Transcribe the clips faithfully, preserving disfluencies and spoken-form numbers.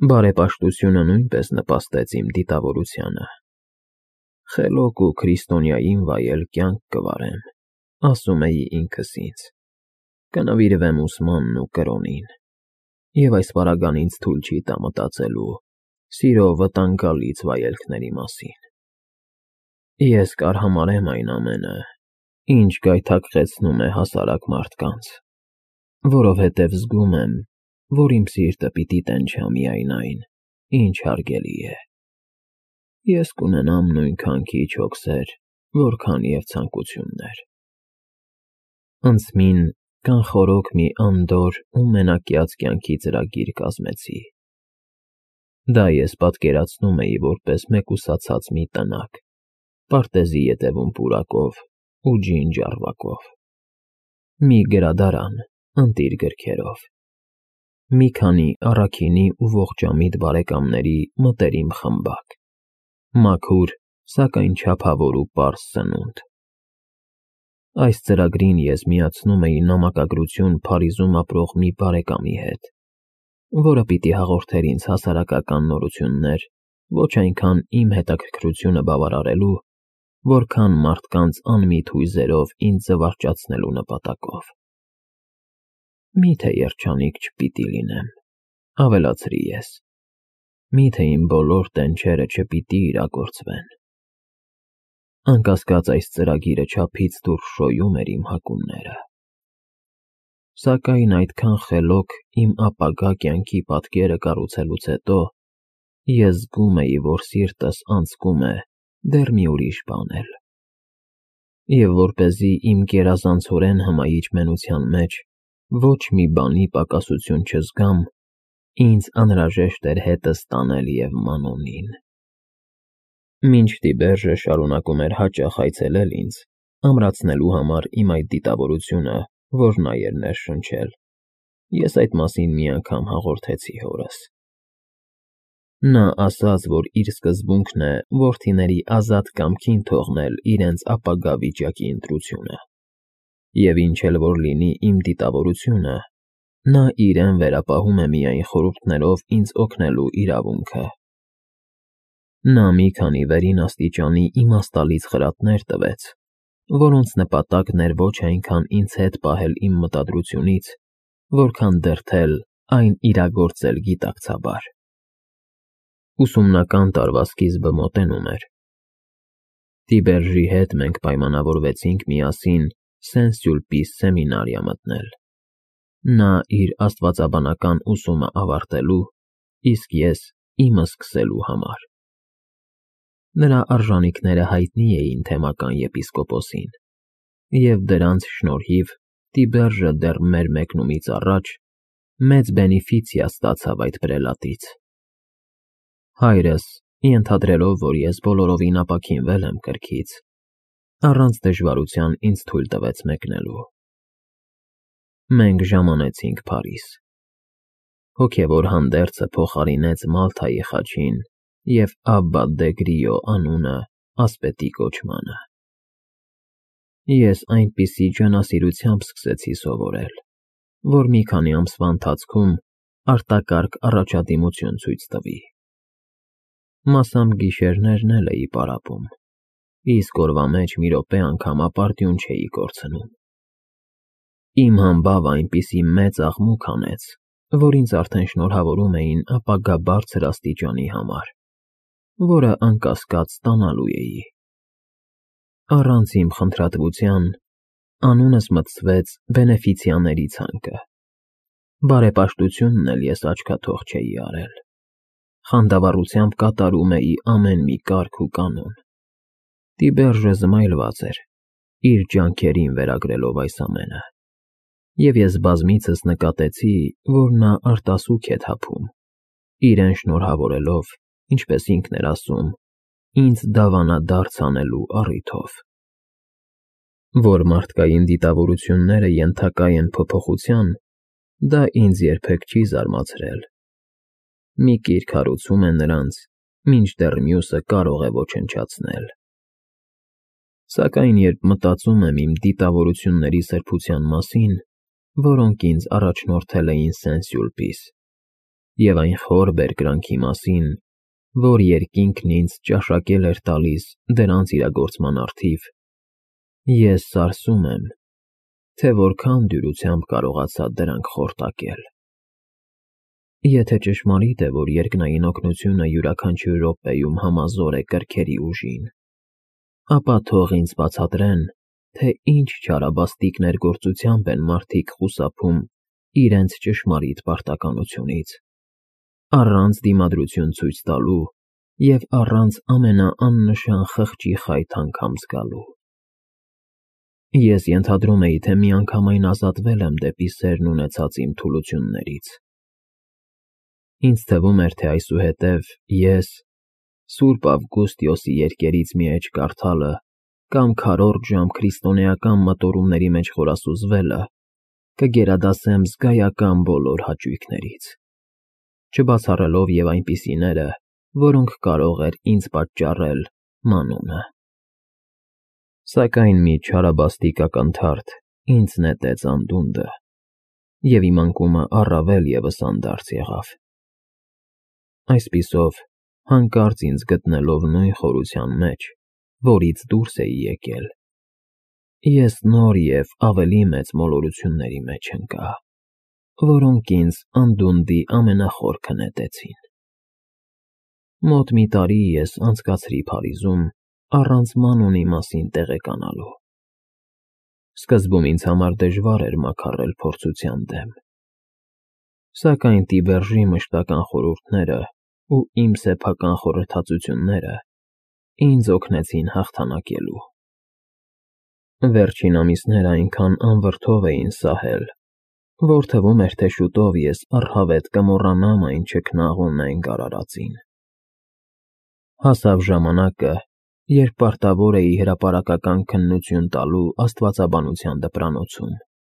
Բարեպաշտությունը նույնպես նպաստեց իմ դիտավորությանը։ Խելոք ու քրիստոնյային վայել կյանք կվարեմ, ասում էի ինքս ինձ, կնվիրվեմ ուսմանն ու կրոնին, և այս պարագան ինձ թույլ չի տա մտածելու սիրո վտանգալից վայելքների մասին։ Ես կարհամարեմ այն ամենը, ինչ գայթակղեցնում է հասարակ մարդկանց, որովհետև զգում եմ, որ իմ սիրտը պիտի տենչա միայն այն, ինչ հարգելի է։ Ես կունենամ նույնքան քիչ հոգսեր, որքան և ցանկություններ։ Անցմին կանխորոք մի անդորր ու մենակյաց կյանքի ծրագիր կազմեցի։ Դա ես պատկերացնում էի որպես մեկուսացած մի տնակ, պարտեզի ետևում պուրակով ու ջինջ առվակով, մի գրադարան ընտիր գրքերով, մի քանի առաքինի ու ողջամիտ բարեկամների մտերիմ խմբակ, մաքուր, սակայն չափավոր ու պարզ սնունդ։ Այս ծրագրին ես միացնում էի նամակագրություն Փարիզում ապրող մի բարեկամի հետ, որը պիտի հաղորդեր ինձ հասարակական նորություններ ոչ այնքան իմ հետաքրքրությունը բավարարելու, որքան մարդկանց անմիտ հույզերով ինձ զվարճացնելու նպատակով։ Մի՞թե երջանիկ չպիտի լինեմ, ավելացրի ես, մի՞թե իմ բոլոր տենչերը չպիտի իրագործվեն։ Անկասկած այս ծրագիրը չափից դուրս շոյում էր իմ հակումները։ Սակայն այդքան խելոք իմ ապագա կյանքի պատկերը կառուցելուց հետո ես զգում էի, որ սիրտս անցկում է դեռ մի ուրիշ բան էլ։ Եվ որպեսզի իմ գերազանցորեն հմայիչ մենության մեջ ոչ մի բանի պակասություն չզգամ, ինձ անհրաժեշտ էր հետս տանել և Մանոնին։ Մինչ Տիբերժը շարունակում էր հաճախ այցելել ինձ, ամրացնելու համար իմ այդ դիտավորությունը, որ նա էր ներշնչել, ես այդ մասին մի անգամ հաղորդեցի հորս։ Նա ասաց, որ իր սկզբունքն է որդիների ազատ կամքին թողնել իրենց ապագա վիճակի ընտրությունը, և ինչ էլ որ լինի իմ դիտավորությունը, նա իրեն վերապահում է միայն խորհուրդներով ինձ օգնելու իրավունքը։ Նա մի քանի վերին աստիճանի իմաստալից խրատներ տվեց, որոնց նպատակն էր ոչ այնքան ինձ հետ պահել իմ մտադրությունից, որքան դրդել այն իրագործել գիտակցաբար։ Ուսումնական տարվա սկիզբը մոտենում էր։ Տիբերժի հետ մենք պայմանավորվեցինք միասին Սեն֊Սյուլպիս սեմինարիա մտնել, նա իր աստվածաբանական ուսումը ավարտելու, իսկ ես իմը սկսելու համար։ Նրա արժանիքները հայտնի էին թեմական եպիսկոպոսին, և դրանց շնորհիվ Տիբերժը դեռ մեր մեկնումից առաջ մեծ բենեֆիցիա ստացավ այդ պրելատից։ Հայրս, ենթադրելով, որ ես բոլորովին ապաքինվել եմ կրքից, առանց դժվարության ինձ թույլ տվեց մեկնելու։ Մենք ժամանեցինք Փարիզ։ Հոգևոր հանդերձը փոխարինեց Մալթայի խաչին և Աբբա դե Գրիո անունը ասպետի կոչմանը։ Ես այնպիսի ջանասիրությամբ սկսեցի սովորել, որ մի քանի ամսվա ընթացքում արտակարգ առաջադիմություն ցույց տվի։ Մասամբ գիշերներն էլ էի պարապում, իսկ օրվա մեջ մի րոպե անգամ ապարդյուն չէի կորցնում։ Իմ համբավը այնպիսի մեծ աղմուկ հանեց, որ ինձ արդեն շնորհավորում էին ապագա բարձր աստիճանի համար, որը անկասկած ստանալու էի։ Առանց իմ խնդրատվության անունս մտցվեց բենեֆիցիաների ցանկը։ Բարեպաշտությունն էլ ես աչքաթող չէի արել։ Խանդավառությամբ կատարում էի ամեն մի կարգ ու կանոն։ Տիբերժը զմայլված էր, իր ջանքերին վերագրելով այս ամենը, և ես բազմիցս նկատեցի, որ նա արտասուք է թափում, իրեն շնորհավորելով, ինչպես ինքն էր ասում, ինձ դավանադարձ անելու առիթով։ Որ մարդկային դիտավորությունները ենթակա են փոփոխության, դա ինձ երբեք չի զարմացրել։ Մի կիրք հարուցում է նրանց, մինչդեռ մյուսը կարող է ոչնչացնել։ Սակայն երբ մտածում եմ իմ դիտավորությունների սրբության մասին, որոնք ինձ առաջնորդել էին Սեն֊Սյուլպիս, և այն խոր բերկրանքի մասին, որ երկինքն ինձ ճաշակել էր տալիս դրանց իրագործման առթիվ, ես սարսում եմ, թե որքան դյուրությամբ կարողացա դրանք խորտակել։ Եթե ճշմարիտ է, որ երկնային օգնությունը յուրաքանչյուր րոպեում համազոր է կրքերի ուժին, ապա թող ինձ բացատրեն, թե ինչ չարաբաստիկ ներգործությամբ են մարդիկ խուսափում իրենց ճշմարիտ պարտականությունից, առանց դիմադրություն ցույց տալու և առանց ամենաաննշան խղճի խայթ անգամ զգալու։ Ես ենթադրում էի, թե միանգամայն ազատվել եմ դեպի սերն ունեցած իմ թուլություններից։ Ինձ թվում էր, թե այսուհետև ես, Սուրբ Ավգուստիոսի երկերից մի էջ կարդալը կամ քառորդ ժամ քրիստոնեական մտորումների մեջ խորասուզվելը կգերադասեմ զգայական բոլոր հաճույքներից, չբացառելով և այնպիսիները, որոնք կարող էր ինձ պատճառել մանունը։ Սակայն մի չարաբաստիկ ակնթարթ ինձ նետեց անդունդը, և իմ անկումը առավել ևս անդարձ եղավ։ Այսպիսով, հանկարծ ինձ գտնելով նույն խորության մեջ, որից դուրս էի եկել, ես նոր և ավելի մեծ մոլորությունների մեջ ընկա, որոնք ինձ անդունդի ամենախորքը նետեցին։ Մոտ մի տարի ես անցկացրի Փարիզում առանց մանունի մասին տեղեկանալու։ Սկզբում ինձ համար դժվար էր մաքառել փորձության դեմ, սակայն Տիբերժի մշտական խորհուրդները ու իմ սեփական խորհրդածությունները ինձ օգնեցին հաղթանակելու։ Վերջին ամիսները այնքան անվրդով էին սահել, որ թվում էր, թե շուտով ես առհավետ կմոռանամ այն չքնաղունայն գարարածին։ Հասավ ժամանակը, երբ պարտավոր էի հրապարակական քննություն տալու աստվածաբանության դպրանոցում։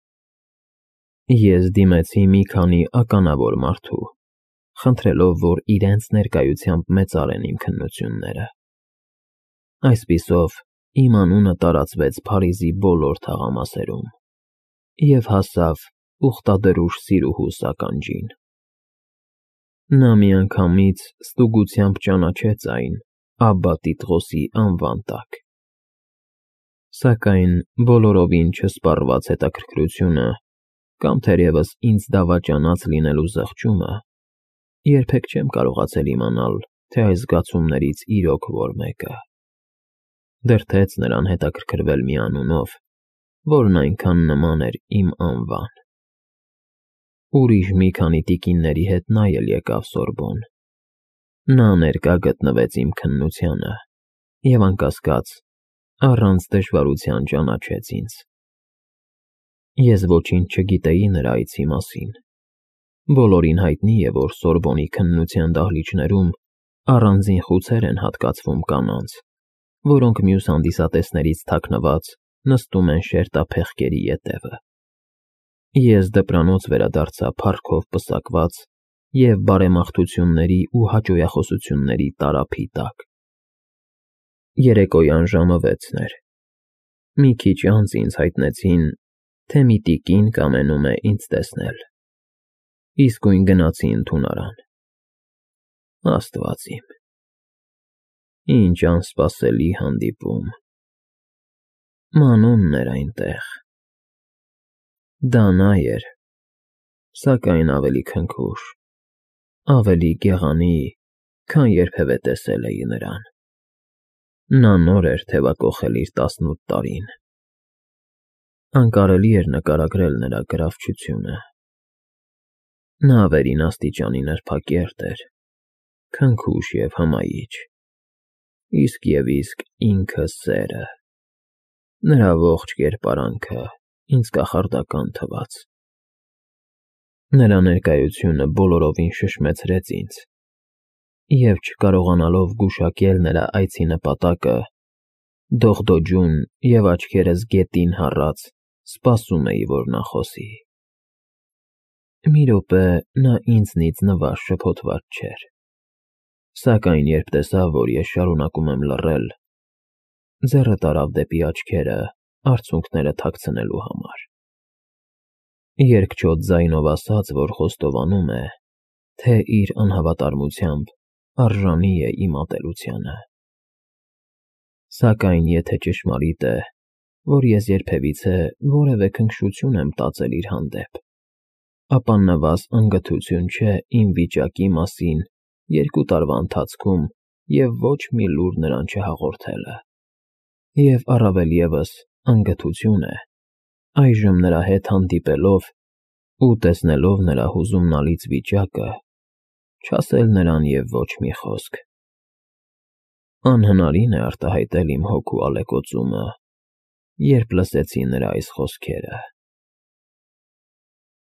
Ես դիմեցի մի քանի ականավոր մարդու, խնդրելով, որ իրենց ներկայությամբ մեծարեն իմ քննությունները։ Այսպիսով, իմ անունը տարածվեց Փարիզի բոլոր թաղամասերում և հասավ ուխտադրուժ սիրուհուս ականջին։ Նա միանգամից ստուգությամբ ճանաչեց այն Աբբա Տիտղոսի անվան տակ։ Սակայն բոլորովին չսպառված հետաքրքրությունը կամ թերևս ինձ դավաճանած լինելու զղջումը երբեք չեմ կարողացել իմանալ, թե այս զգացումներից իրոք որ մեկը դրդեց նրան հետաքրքրվել մի անունով, որն այնքան նման էր իմ անվան։ Ուրիշ մի քանի տիկինների հետ նա էլ եկավ Սորբոն։ Նա ներկա գտնվեց իմ քննությանը և անկասկած, առանց դժվարության ճանաչեց ինձ։ Ես ոչինչ չգիտեի նրա այցի մասին։ Բոլորին հայտնի է, որ Սորբոնի քննության դահլիճներում առանձին խուցեր են հատկացվում կանանց, որոնք մյուս հանդիսատեսներից թաքնված նստում են շերտափեղկերի ետևը։ Ես դպրանոց վերադարձա փառքով պսակված և բարեմաղթությունների ու հաճոյախոսությունների տարափի տակ։ Երեկոյան ժամը վեցն էր։ Մի քիչ անց ինձ հայտնեցին, թե մի տիկին կամենում է ինձ տեսնել։ Իսկույն գնացի ընդունարան։ Աստված իմ, ինչ անսպասելի հանդիպում։ Մանունն էր այնտեղ։ Դա նա էր, սակայն ավելի քնքուշ, ավելի գեղանի, քան երբևէ տեսել էի նրան։ Նա նոր էր թևակոխել իր տասնութ տարին։ Անկարելի էր նկարագրել նրա գրավչությունը։ Նա վերին աստիճանի նրբակերտ էր, քնքուշ և հմայիչ, իսկ և իսկ ինքը սերը։ Նրա ողջ կերպարանքը ինձ կախարդական թվաց։ Նրա ներկայությունը բոլորովին շշմեցրեց ինձ, և չկարողանալով գուշակել նրա այցի նպատակը, դողդոջուն և աչքերս գետին հառած սպասում էի, որ նա խոսի։ Մի րոպե նա ինձնից նվազ շփոթված չէր, սակայն երբ տեսավ, որ ես շարունակում եմ լռել, ձեռը տարավ դեպի աչքերը արցունքները թաքցնելու համար։ Երկչոտ ձայնով ասաց, որ խոստովանում է, թե իր անհավատարմությամբ արժանի է իմ ատելությանը։ Սակայն եթե ճշմարիտ է, որ ես երբևիցե որևէ քնքշություն եմ տածել իր հանդեպ, ապա նվազ անգթություն չէ իմ վիճակի մասին երկու տարվա ընթացքում և ոչ մի լուր նրան չհաղորդելը, և առավել ևս անգթություն է այժմ նրա հետ հանդիպելով ու տեսնելով նրա հուզումնալից վիճակը, չասել նրան և ոչ մի խոսք։ Անհնարին է արտահայտել իմ հոգու ալեկոծումը, երբ լսեցի նրա այս խոսքերը։